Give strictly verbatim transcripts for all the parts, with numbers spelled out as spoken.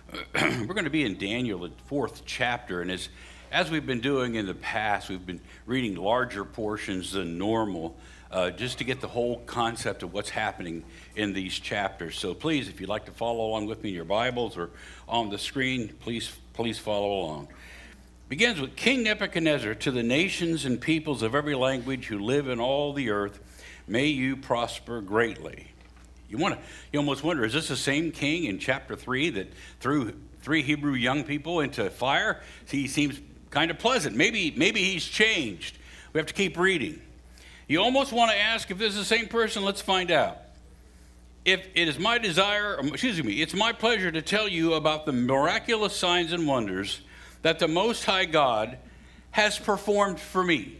We're going to be in Daniel, the fourth chapter, and as, as we've been doing in the past, we've been reading larger portions than normal, uh, just to get the whole concept of what's happening in these chapters. So please, if you'd like to follow along with me in your Bibles or on the screen, please, please follow along. Begins with King Nebuchadnezzar, to the nations and peoples of every language who live in all the earth, may you prosper greatly. You want to, you almost wonder, is this the same king in chapter three that threw three Hebrew young people into fire? He seems kind of pleasant. Maybe, maybe he's changed. We have to keep reading. You almost want to ask if this is the same person. Let's find out. If it is my desire, excuse me, it's my pleasure to tell you about the miraculous signs and wonders that the Most High God has performed for me.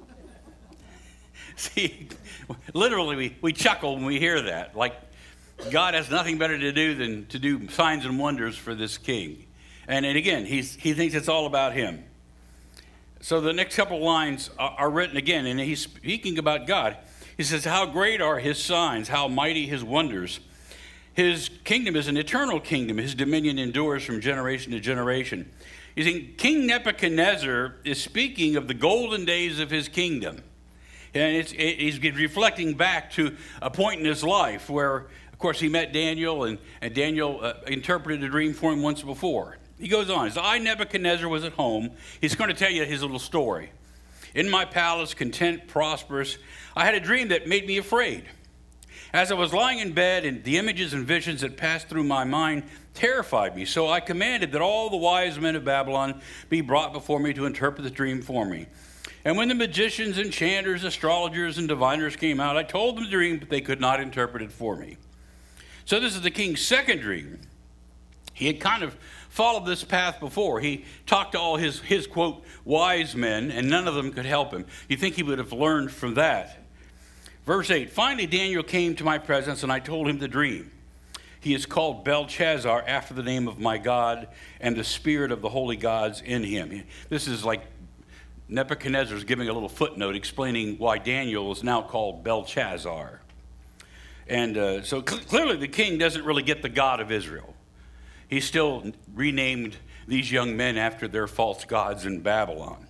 See, literally, we, we chuckle when we hear that. Like, God has nothing better to do than to do signs and wonders for this king. And, and again, he's, he thinks it's all about him. So the next couple of lines are, are written again, and he's speaking about God. He says, how great are his signs, how mighty his wonders. His kingdom is an eternal kingdom. His dominion endures from generation to generation. You see, King Nebuchadnezzar is speaking of the golden days of his kingdom. And it's, it, he's reflecting back to a point in his life where, of course, he met Daniel, and, and Daniel uh, interpreted a dream for him once before. He goes on, as I, Nebuchadnezzar, was at home, he's going to tell you his little story. In my palace, content, prosperous, I had a dream that made me afraid. As I was lying in bed, and the images and visions that passed through my mind terrified me. So I commanded that all the wise men of Babylon be brought before me to interpret the dream for me. And when the magicians, enchanters, astrologers, and diviners came out, I told them the dream, but they could not interpret it for me. So this is the king's second dream. He had kind of followed this path before. He talked to all his, his quote, wise men, and none of them could help him. You think he would have learned from that. Verse eight, finally Daniel came to my presence, and I told him the dream. He is called Belshazzar, after the name of my God, and the spirit of the holy gods in him. This is like Nebuchadnezzar is giving a little footnote explaining why Daniel is now called Belshazzar. And uh, so cl- clearly the king doesn't really get the God of Israel. He still renamed these young men after their false gods in Babylon.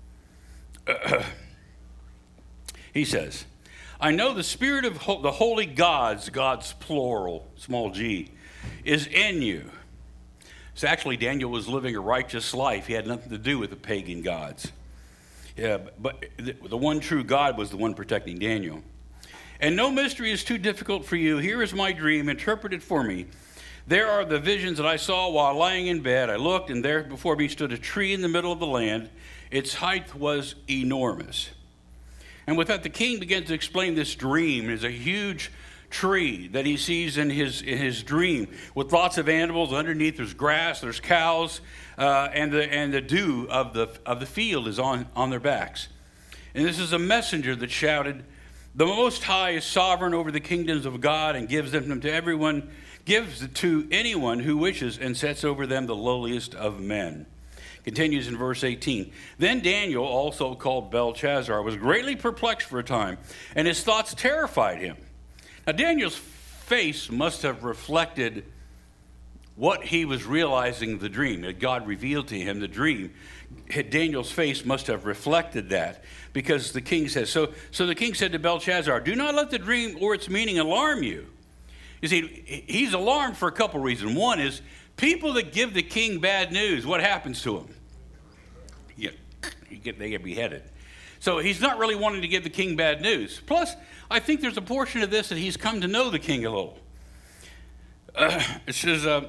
He says, I know the spirit of ho- the holy gods, God's plural, small g, is in you. So actually Daniel was living a righteous life. He had nothing to do with the pagan gods. Yeah, but the one true God was the one protecting Daniel. And no mystery is too difficult for you. Here is my dream, interpreted for me. There are the visions that I saw while lying in bed. I looked, and there before me stood a tree in the middle of the land. Its height was enormous. And with that, the king begins to explain this dream. There's a huge tree that he sees in his in his dream with lots of animals underneath. There's grass, there's cows, uh, and the and the dew of the of the field is on on their backs. And this is a messenger that shouted, the Most High is sovereign over the kingdoms of God and gives them to everyone, gives it to anyone who wishes, and sets over them the lowliest of men. Continues in verse eighteen. Then Daniel, also called Belshazzar, was greatly perplexed for a time, and his thoughts terrified him. Now, Daniel's face must have reflected what he was realizing the dream, that God revealed to him the dream. Daniel's face must have reflected that, because the king says, so, so the king said to Belshazzar, do not let the dream or its meaning alarm you. You see, he's alarmed for a couple reasons. One is, people that give the king bad news, what happens to them? Yeah, you get, they get beheaded. So he's not really wanting to give the king bad news. Plus, I think there's a portion of this that he's come to know the king a little. Uh, it says, uh,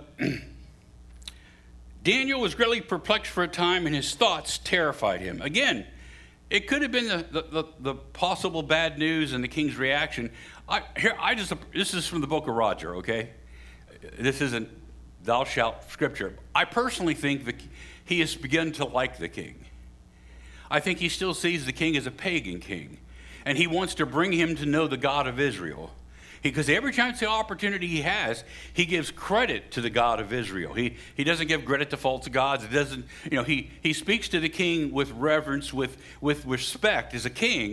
Daniel was greatly perplexed for a time, and his thoughts terrified him. Again, it could have been the, the, the, the possible bad news and the king's reaction. I, here, I just this is from the book of Roger, okay? This isn't thou shalt scripture. I personally think that he has begun to like the king. I think he still sees the king as a pagan king, and he wants to bring him to know the God of Israel. Because every chance the opportunity he has, he gives credit to the God of Israel. He he doesn't give credit to false gods. It doesn't, you know, he, he speaks to the king with reverence, with, with respect as a king,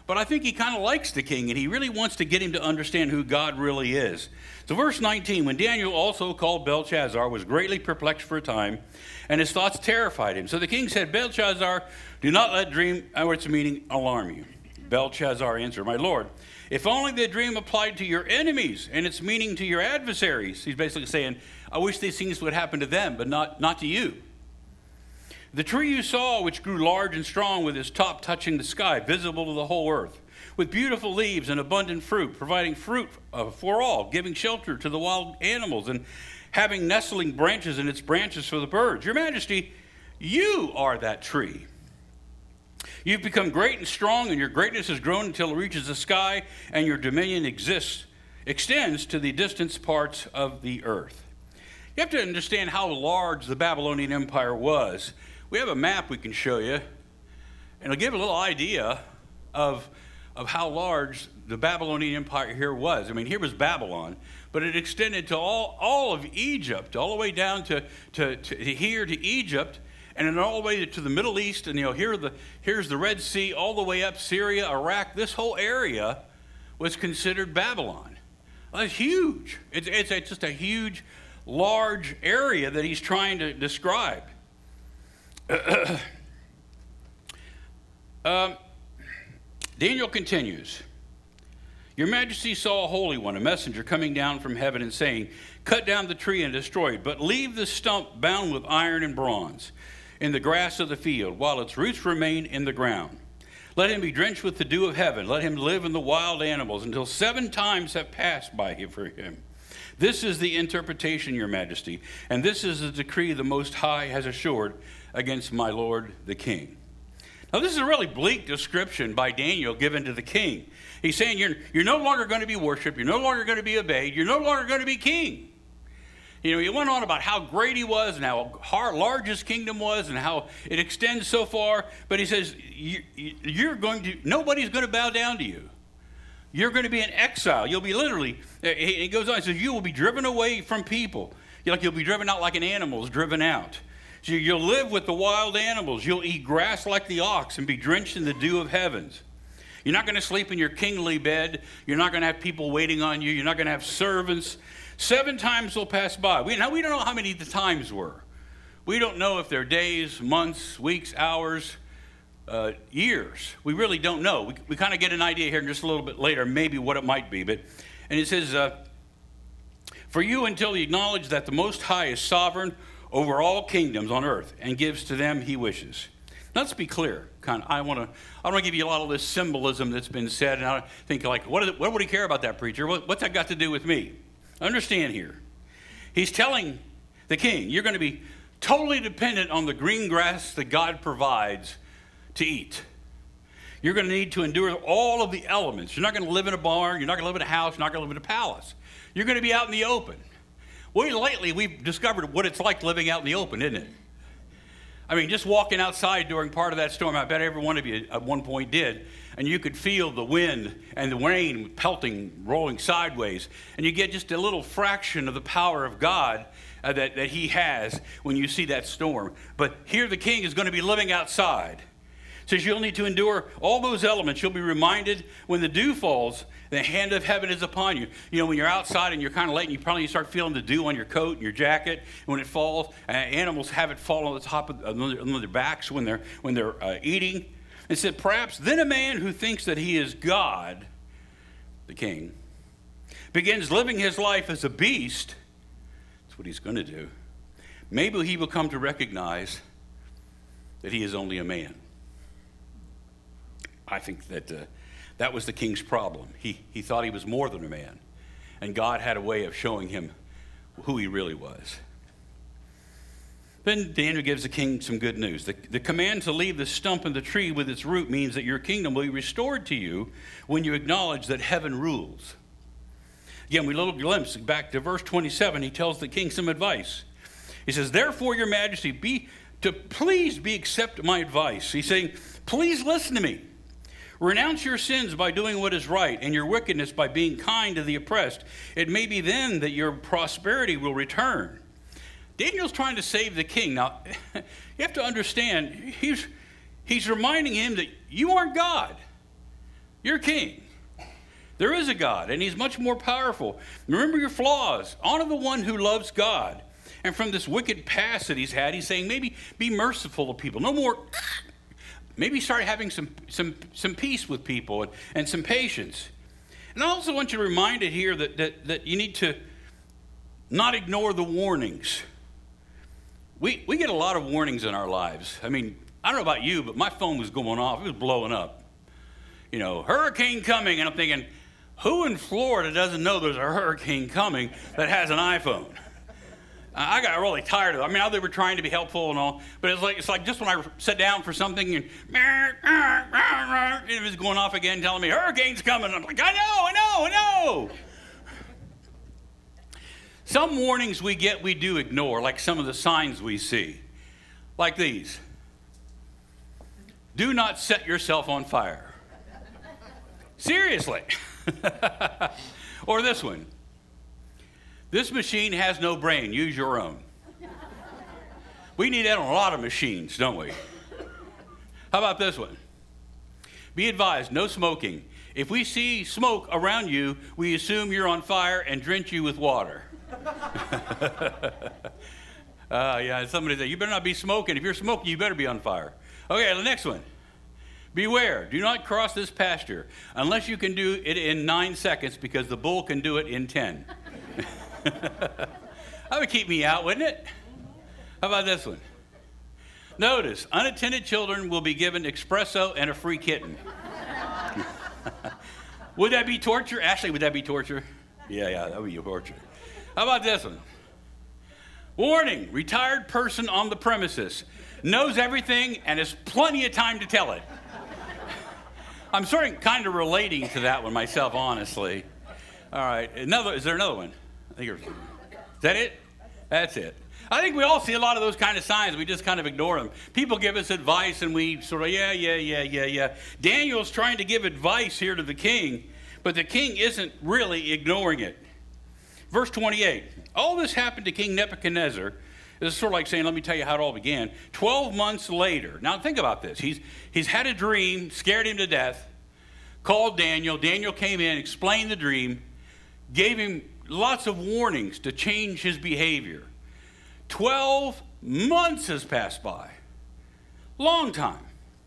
but I think he kind of likes the king, and he really wants to get him to understand who God really is. So verse nineteen, when Daniel, also called Belshazzar, was greatly perplexed for a time, and his thoughts terrified him. So the king said, Belshazzar, do not let dream or its meaning alarm you. Belshazzar answered, my lord, if only the dream applied to your enemies and its meaning to your adversaries. He's basically saying, I wish these things would happen to them, but not, not to you. The tree you saw, which grew large and strong with its top touching the sky, visible to the whole earth, with beautiful leaves and abundant fruit, providing fruit uh, for all, giving shelter to the wild animals, and having nestling branches in its branches for the birds. Your Majesty, you are that tree. You've become great and strong, and your greatness has grown until it reaches the sky, and your dominion exists, extends to the distant parts of the earth. You have to understand how large the Babylonian Empire was. We have a map we can show you, and it'll give a little idea of, of how large the Babylonian Empire here was. I mean, here was Babylon, but it extended to all, all of Egypt, all the way down to, to, to here to Egypt, and then all the way to the Middle East, and you know, here the, here's the Red Sea, all the way up Syria, Iraq. This whole area was considered Babylon. Well, that's huge. It's, it's, it's just a huge, large area that he's trying to describe. um, Daniel continues. Your Majesty saw a holy one, a messenger coming down from heaven and saying, cut down the tree and destroy it, but leave the stump bound with iron and bronze in the grass of the field, while its roots remain in the ground. Let him be drenched with the dew of heaven. Let him live in the wild animals until seven times have passed by for him. This is the interpretation, Your Majesty, and this is the decree the Most High has assured against my lord the king. Now, this is a really bleak description by Daniel given to the king. He's saying you're, you're no longer going to be worshipped, you're no longer going to be obeyed, you're no longer going to be king. You know, he went on about how great he was and how hard, large his kingdom was and how it extends so far, but he says, you, you're going to, nobody's going to bow down to you. You're going to be in exile. You'll be literally, he goes on, he says, you will be driven away from people. You're like, you'll be driven out like an animal is driven out. So you'll live with the wild animals. You'll eat grass like the ox and be drenched in the dew of heavens. You're not going to sleep in your kingly bed. You're not going to have people waiting on you. You're not going to have servants. Seven times will pass by. We, now, we don't know how many the times were. We don't know if they're days, months, weeks, hours, uh, years. We really don't know. We, we kind of get an idea here just a little bit later, maybe what it might be. But, and it says, uh, for you until you acknowledge that the Most High is sovereign over all kingdoms on earth and gives to them he wishes. Now, let's be clear. Kind of, I want to I want to give you a lot of this symbolism that's been said, and I think like, what, is it, what would he care about that, preacher? What, what's that got to do with me? Understand here. He's telling the king, you're going to be totally dependent on the green grass that God provides to eat. You're going to need to endure all of the elements. You're not going to live in a barn. You're not going to live in a house. You're not going to live in a palace. You're going to be out in the open. Well, lately, we've discovered what it's like living out in the open, isn't it? I mean, just walking outside during part of that storm, I bet every one of you at one point did, and you could feel the wind and the rain pelting, rolling sideways, and you get just a little fraction of the power of God uh, that, that he has when you see that storm. But here the king is going to be living outside. Says you'll need to endure all those elements. You'll be reminded when the dew falls, the hand of heaven is upon you. You know, when you're outside and you're kind of late and you probably start feeling the dew on your coat and your jacket. And when it falls, uh, animals have it fall on the top of on their backs when they're, when they're uh, eating. It said, perhaps then a man who thinks that he is God, the king, begins living his life as a beast. That's what he's going to do. Maybe he will come to recognize that he is only a man. I think that uh, that was the king's problem. He, he thought he was more than a man. And God had a way of showing him who he really was. Then Daniel gives the king some good news. The, the command to leave the stump in the tree with its root means that your kingdom will be restored to you when you acknowledge that heaven rules. Again, we little glimpse back to verse twenty-seven. He tells the king some advice. He says, therefore, your majesty, be to please be accept my advice. He's saying, please listen to me. Renounce your sins by doing what is right, and your wickedness by being kind to the oppressed. It may be then that your prosperity will return. Daniel's trying to save the king. Now, you have to understand, he's, he's reminding him that you aren't God. You're king. There is a God, and he's much more powerful. Remember your flaws. Honor the one who loves God. And from this wicked past that he's had, he's saying maybe be merciful to people. No more. Maybe start having some, some, some peace with people and, and some patience. And I also want you to remind it here that, that, that you need to not ignore the warnings. We, we get a lot of warnings in our lives. I mean, I don't know about you, but my phone was going off. It was blowing up. You know, hurricane coming. And I'm thinking, who in Florida doesn't know there's a hurricane coming that has an iPhone? I got really tired of it. I mean, they were trying to be helpful and all, but it's like it's like just when I sat down for something and it was going off again, telling me hurricane's coming. I'm like, I know, I know, I know. Some warnings we get, we do ignore, like some of the signs we see, like these. Do not set yourself on fire. Seriously. Or this one. This machine has no brain. Use your own. We need that on a lot of machines, don't we? How about this one? Be advised, no smoking. If we see smoke around you, we assume you're on fire and drench you with water. uh, yeah, somebody said, you better not be smoking. If you're smoking, you better be on fire. Okay, the next one. Beware, do not cross this pasture unless you can do it in nine seconds because the bull can do it in ten. That would keep me out, wouldn't it? How about this one? Notice, unattended children will be given espresso and a free kitten. Would that be torture? Ashley, would that be torture? Yeah, yeah, that would be torture. How about this one? Warning, retired person on the premises knows everything and has plenty of time to tell it. I'm sort of kind of relating to that one myself, honestly. All right, another. Is there another one? I think there's, is that it? That's it. I think we all see a lot of those kind of signs. We just kind of ignore them. People give us advice, and we sort of, yeah, yeah, yeah, yeah, yeah. Daniel's trying to give advice here to the king, but the king isn't really ignoring it. Verse twenty-eight. All this happened to King Nebuchadnezzar. This is sort of like saying, let me tell you how it all began. Twelve months later. Now think about this. He's, he's had a dream, scared him to death, called Daniel. Daniel came in, explained the dream, gave him lots of warnings to change his behavior. Twelve months has passed by. Long time.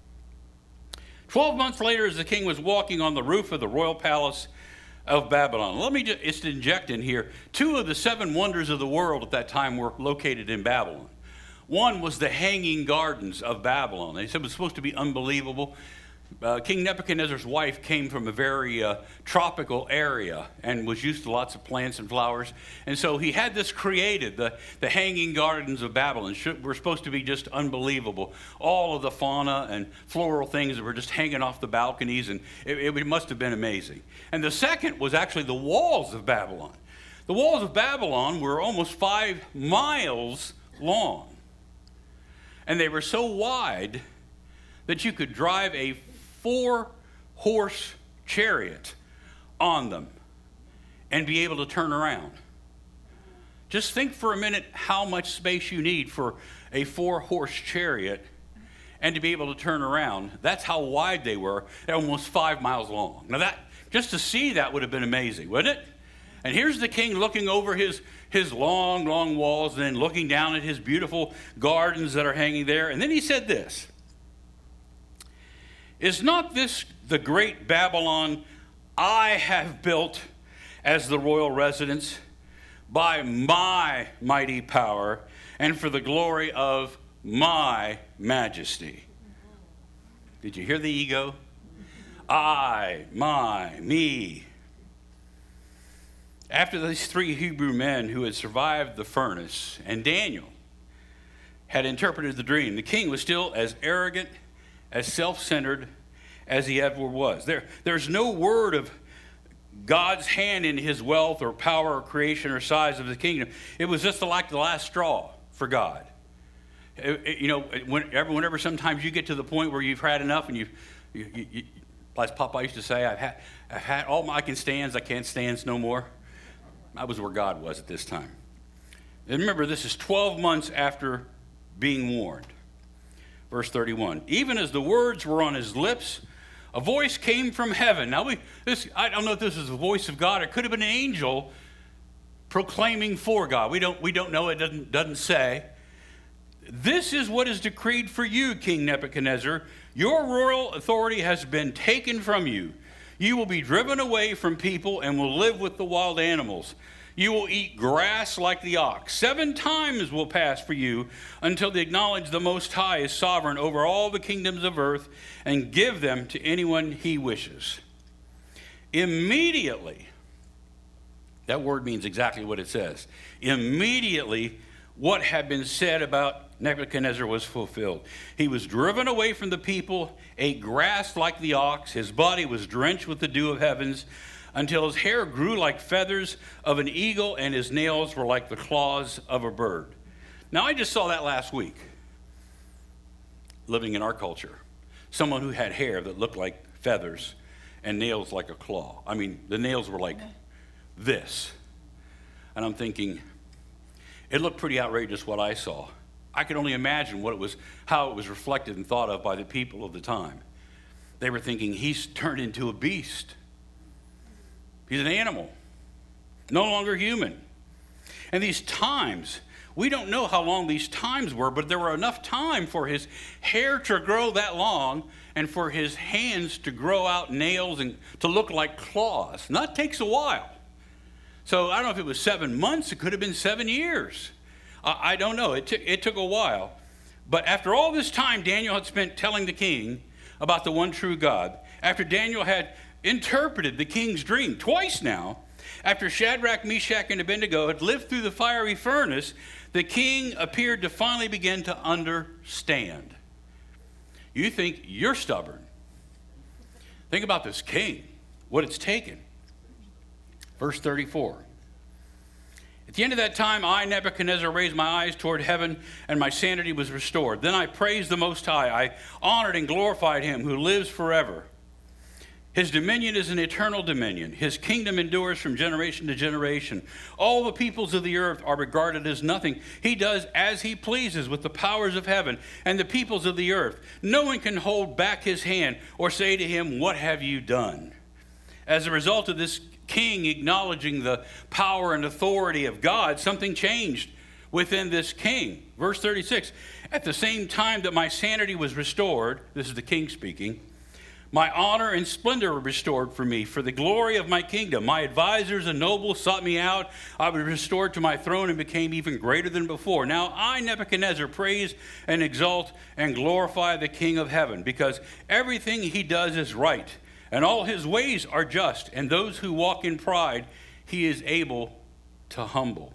Twelve months later, as the king was walking on the roof of the royal palace of Babylon. Let me just inject in here. Two of the seven wonders of the world at that time were located in Babylon. One was the Hanging Gardens of Babylon. They said it was supposed to be unbelievable. Uh, King Nebuchadnezzar's wife came from a very uh, tropical area and was used to lots of plants and flowers. And so he had this created, the, the Hanging Gardens of Babylon. Should, were supposed to be just unbelievable. All of the fauna and floral things that were just hanging off the balconies, and it, it must have been amazing. And the second was actually the walls of Babylon. The walls of Babylon were almost five miles long. And they were so wide that you could drive a four-horse chariot on them and be able to turn around. Just think for a minute how much space you need for a four-horse chariot and to be able to turn around. That's how wide they were. They're almost five miles long. Now that, just to see that would have been amazing, wouldn't it? And here's the king looking over his, his long, long walls and then looking down at his beautiful gardens that are hanging there. And then he said this. Is not this the great Babylon I have built as the royal residence by my mighty power and for the glory of my majesty? Did you hear the ego? I, my, me. After these three Hebrew men who had survived the furnace and Daniel had interpreted the dream, the king was still as arrogant, as self-centered as he ever was. There, there's no word of God's hand in his wealth or power or creation or size of the kingdom. It was just like the last straw for God. It, it, you know, whenever, whenever sometimes you get to the point where you've had enough and you've, you, you, you, as Papa used to say, I've had, I've had all my I can stands, I can't stands no more. I was where God was at this time. And remember, this is twelve months after being warned. Verse thirty-one, even as the words were on his lips, A voice came from heaven. Now, we, this, I don't know if this is the voice of God. It could have been an angel proclaiming for God. We don't, we don't know. It doesn't, doesn't say. This is what is decreed for you, King Nebuchadnezzar. Your royal authority has been taken from you. You will be driven away from people and will live with the wild animals. You will eat grass like the ox. Seven times will pass for you until they acknowledge the Most High is sovereign over all the kingdoms of earth and give them to anyone he wishes. Immediately, that word means exactly what it says. Immediately, what had been said about Nebuchadnezzar was fulfilled. He was driven away from the people, ate grass like the ox. His body was drenched with the dew of heavens, until his hair grew like feathers of an eagle and his nails were like the claws of a bird. Now, I just saw that last week, living in our culture. Someone who had hair that looked like feathers and nails like a claw. I mean, the nails were like this. And I'm thinking, it looked pretty outrageous what I saw. I could only imagine what it was, how it was reflected and thought of by the people of the time. They were thinking, he's turned into a beast. He's an animal, no longer human. And these times, we don't know how long these times were, but there were enough time for his hair to grow that long and for his hands to grow out nails and to look like claws. And that takes a while. So I don't know if it was seven months. It could have been seven years. I, I don't know. It, t- it took a while. But after all this time Daniel had spent telling the king about the one true God, after Daniel had interpreted the king's dream twice now, after Shadrach, Meshach, and Abednego had lived through the fiery furnace, the king appeared to finally begin to understand. You think you're stubborn. Think about this king, what it's taken. Verse thirty-four. At the end of that time, I, Nebuchadnezzar, raised my eyes toward heaven, and my sanity was restored. Then I praised the Most High. I honored and glorified him who lives forever. His dominion is an eternal dominion. His kingdom endures from generation to generation. All the peoples of the earth are regarded as nothing. He does as he pleases with the powers of heaven and the peoples of the earth. No one can hold back his hand or say to him, "What have you done?" As a result of this king acknowledging the power and authority of God, something changed within this king. Verse thirty-six, at the same time that my sanity was restored, this is the king speaking, my honor and splendor were restored for me, for the glory of my kingdom. My advisors and nobles sought me out. I was restored to my throne and became even greater than before. Now I, Nebuchadnezzar, praise and exalt and glorify the King of heaven, because everything he does is right, and all his ways are just, and those who walk in pride he is able to humble.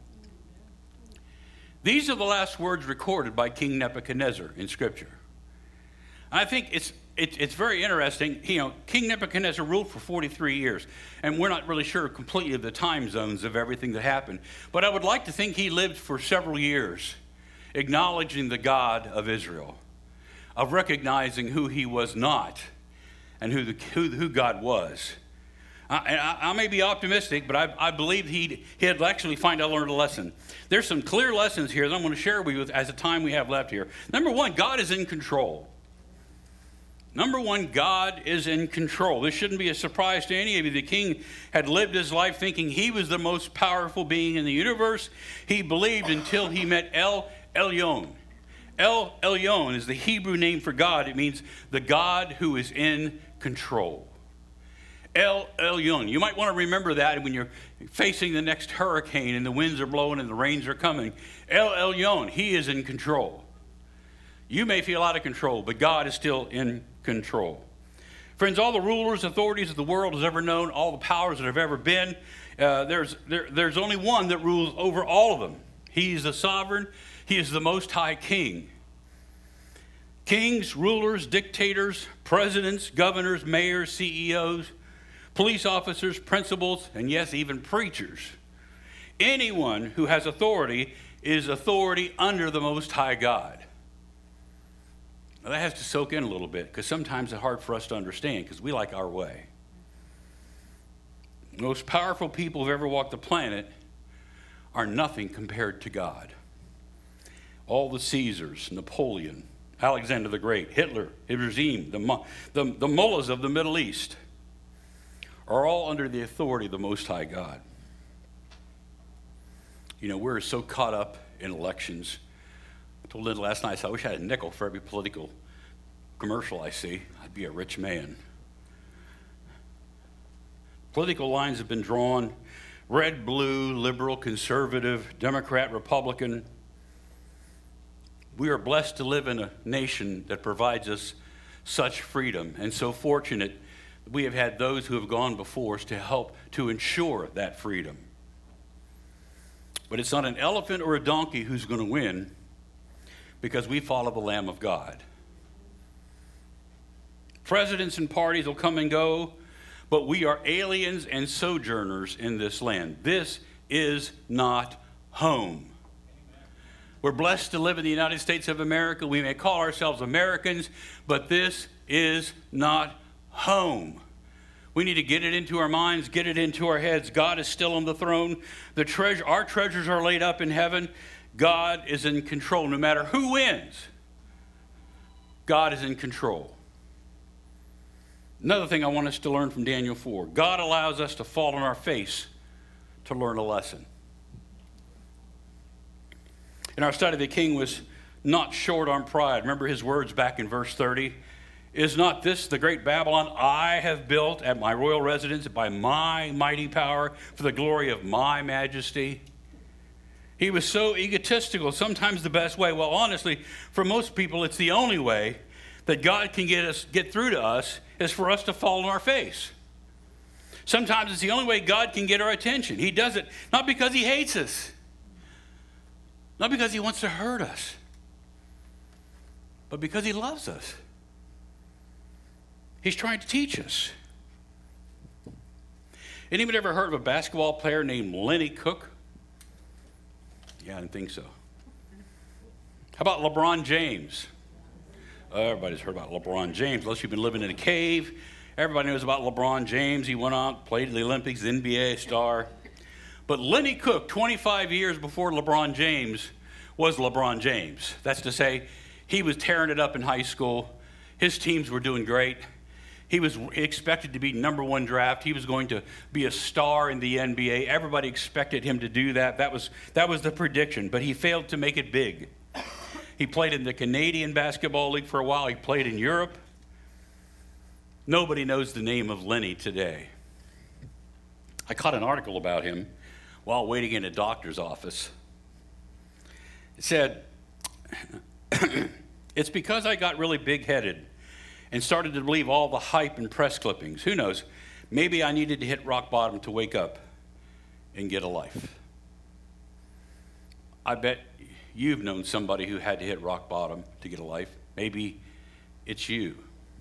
These are the last words recorded by King Nebuchadnezzar in Scripture. I think it's It, it's very interesting. You know, King Nebuchadnezzar ruled for forty-three years, and we're not really sure completely of the time zones of everything that happened. But I would like to think he lived for several years, acknowledging the God of Israel, of recognizing who he was not and who, the, who, who God was. I, I, I may be optimistic, but I, I believe he'd, he'd actually find I learned a lesson. There's some clear lessons here that I'm going to share with you as the time we have left here. Number one, God is in control. Number one, God is in control. This shouldn't be a surprise to any of you. The king had lived his life thinking he was the most powerful being in the universe. He believed until he met El Elyon. El Elyon is the Hebrew name for God. It means the God who is in control. El Elyon. You might want to remember that when you're facing the next hurricane and the winds are blowing and the rains are coming. El Elyon, he is in control. You may feel out of control, but God is still in control. Friends, all the rulers, authorities of the world has ever known, all the powers that have ever been, uh, there's, there, there's only one that rules over all of them. He's the sovereign. He is the Most High King. Kings, rulers, dictators, presidents, governors, mayors, C E Os, police officers, principals, and yes, even preachers. Anyone who has authority is authority under the Most High God. Now, that has to soak in a little bit, because sometimes it's hard for us to understand because we like our way. The most powerful people who've ever walked the planet are nothing compared to God. All the Caesars, Napoleon, Alexander the Great, Hitler, Ibrahim, the, the, the mullahs of the Middle East are all under the authority of the Most High God. You know, we're so caught up in elections. I told Linda last night, I said, I wish I had a nickel for every political commercial I see. I'd be a rich man. Political lines have been drawn: red, blue, liberal, conservative, Democrat, Republican. We are blessed to live in a nation that provides us such freedom, and so fortunate that we have had those who have gone before us to help to ensure that freedom. But it's not an elephant or a donkey who's going to win, because we follow the Lamb of God. Presidents and parties will come and go, but we are aliens and sojourners in this land. This is not home. We're blessed to live in the United States of America. We may call ourselves Americans, but this is not home. We need to get it into our minds, get it into our heads. God is still on the throne. The treasure, our treasures are laid up in heaven. God is in control. No matter who wins, God is in control. Another thing I want us to learn from Daniel four, God allows us to fall on our face to learn a lesson. In our study, the king was not short on pride. Remember his words back in verse thirty. Is not this the great Babylon I have built at my royal residence by my mighty power for the glory of my majesty? He was so egotistical, sometimes the best way. Well, honestly, for most people, it's the only way that God can get us get through to us is for us to fall on our face. Sometimes it's the only way God can get our attention. He does it not because he hates us, not because he wants to hurt us, but because he loves us. He's trying to teach us. Anybody ever heard of a basketball player named Lenny Cook? Yeah, I didn't think so. How about LeBron James? Everybody's heard about LeBron James, unless you've been living in a cave. Everybody knows about LeBron James. He went on, played in the Olympics, N B A star. But Lenny Cook, twenty-five years before LeBron James, was LeBron James. That's to say, he was tearing it up in high school. His teams were doing great. He was expected to be number one draft. He was going to be a star in the N B A. Everybody expected him to do that. That was, that was the prediction, but he failed to make it big. He played in the Canadian Basketball League for a while. He played in Europe. Nobody knows the name of Lenny today. I caught an article about him while waiting in a doctor's office. It said, it's because I got really big-headed and started to believe all the hype and press clippings. Who knows? Maybe I needed to hit rock bottom to wake up and get a life. I bet you've known somebody who had to hit rock bottom to get a life. Maybe it's you.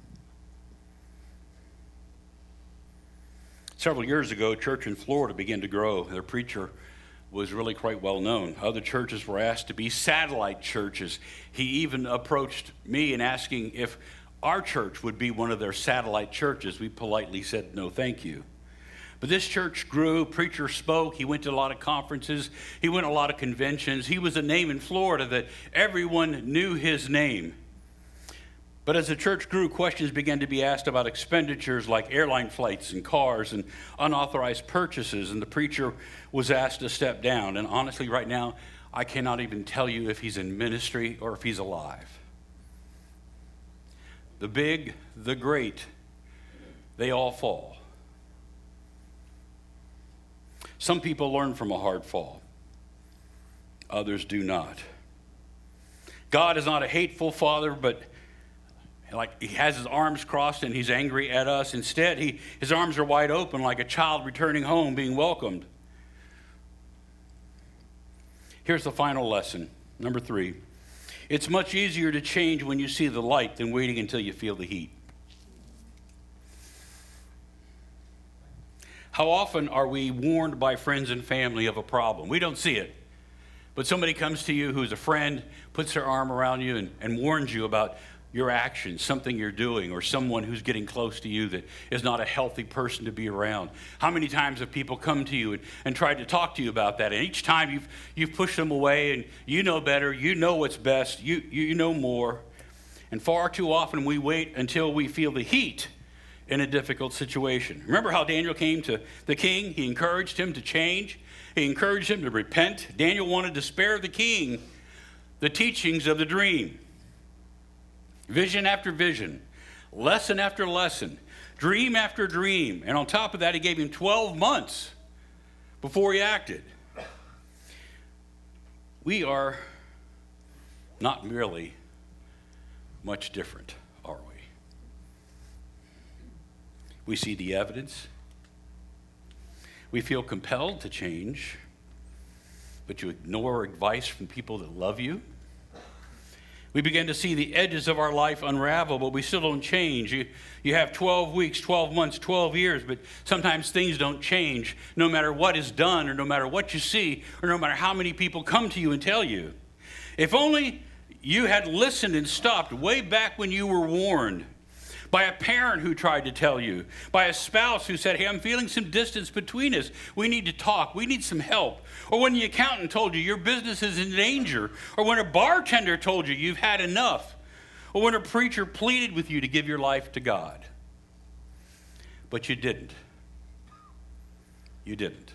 Several years ago, a church in Florida began to grow. Their preacher was really quite well known. Other churches were asked to be satellite churches. He even approached me and asking if our church would be one of their satellite churches. We politely said, no, thank you. But this church grew. Preacher spoke. He went to a lot of conferences. He went to a lot of conventions. He was a name in Florida that everyone knew his name. But as the church grew, questions began to be asked about expenditures like airline flights and cars and unauthorized purchases, and the preacher was asked to step down. And honestly, right now, I cannot even tell you if he's in ministry or if he's alive. The big, the great, they all fall. Some people learn from a hard fall. Others do not. God is not a hateful father, but like he has his arms crossed and he's angry at us. Instead, he, his arms are wide open like a child returning home being welcomed. Here's the final lesson, number three. It's much easier to change when you see the light than waiting until you feel the heat. How often are we warned by friends and family of a problem? We don't see it, but somebody comes to you who's a friend, puts their arm around you and, and warns you about your actions, something you're doing, or someone who's getting close to you that is not a healthy person to be around. How many times have people come to you and, and tried to talk to you about that? And each time you've, you've pushed them away and you know better, you know what's best, you, you know more. And far too often we wait until we feel the heat in a difficult situation. Remember how Daniel came to the king? He encouraged him to change. He encouraged him to repent. Daniel wanted to spare the king the teachings of the dream. Vision after vision, lesson after lesson, dream after dream. And on top of that, he gave him twelve months before he acted. We are not really much different, are we? We see the evidence. We feel compelled to change, but you ignore advice from people that love you. We begin to see the edges of our life unravel, but we still don't change. You, you have twelve weeks, twelve months, twelve years, but sometimes things don't change no matter what is done or no matter what you see or no matter how many people come to you and tell you. If only you had listened and stopped way back when you were warned by a parent who tried to tell you, by a spouse who said, hey, I'm feeling some distance between us. We need to talk. We need some help. Or when the accountant told you your business is in danger. Or when a bartender told you you've had enough. Or when a preacher pleaded with you to give your life to God. But you didn't. You didn't.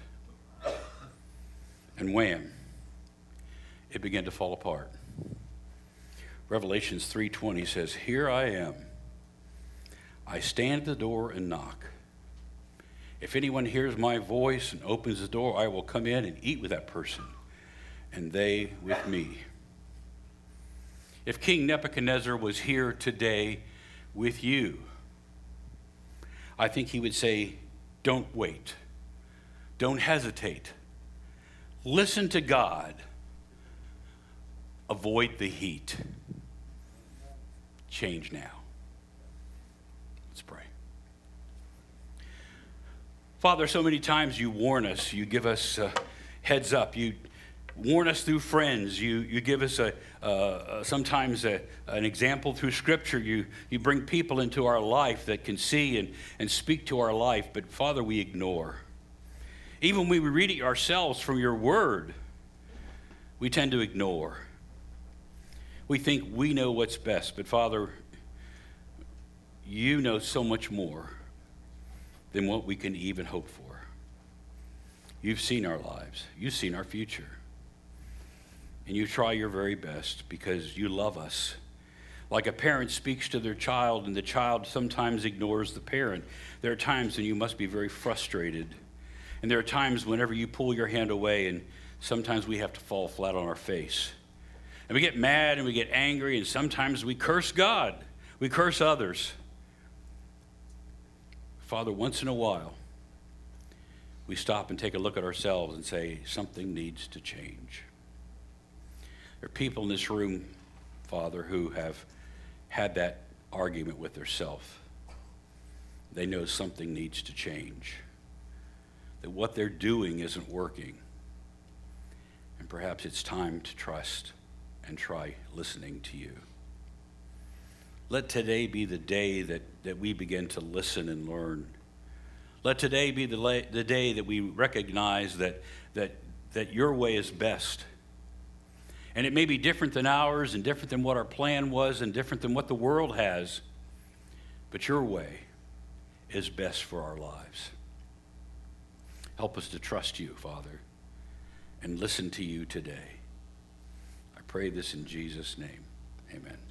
And wham, it began to fall apart. Revelations three twenty says, here I am. I stand at the door and knock. If anyone hears my voice and opens the door, I will come in and eat with that person, and they with me. If King Nebuchadnezzar was here today with you, I think he would say, don't wait. Don't hesitate. Listen to God. Avoid the heat. Change now. Let's pray. Father, so many times you warn us, you give us a heads up, you warn us through friends, you, you give us a uh, sometimes a, an example through Scripture, you, you bring people into our life that can see and, and speak to our life, but Father, we ignore. Even when we read it ourselves from your word, we tend to ignore. We think we know what's best, but Father, you know so much more than what we can even hope for. You've seen our lives. You've seen our future. And you try your very best because you love us. Like a parent speaks to their child and the child sometimes ignores the parent. There are times when you must be very frustrated. And there are times whenever you pull your hand away and sometimes we have to fall flat on our face. And we get mad and we get angry and sometimes we curse God. We curse others. Father, once in a while, we stop and take a look at ourselves and say, something needs to change. There are people in this room, Father, who have had that argument with themselves. They know something needs to change, that what they're doing isn't working. And perhaps it's time to trust and try listening to you. Let today be the day that, that we begin to listen and learn. Let today be the, la- the day that we recognize that, that, that your way is best. And it may be different than ours and different than what our plan was and different than what the world has. But your way is best for our lives. Help us to trust you, Father, and listen to you today. I pray this in Jesus' name. Amen.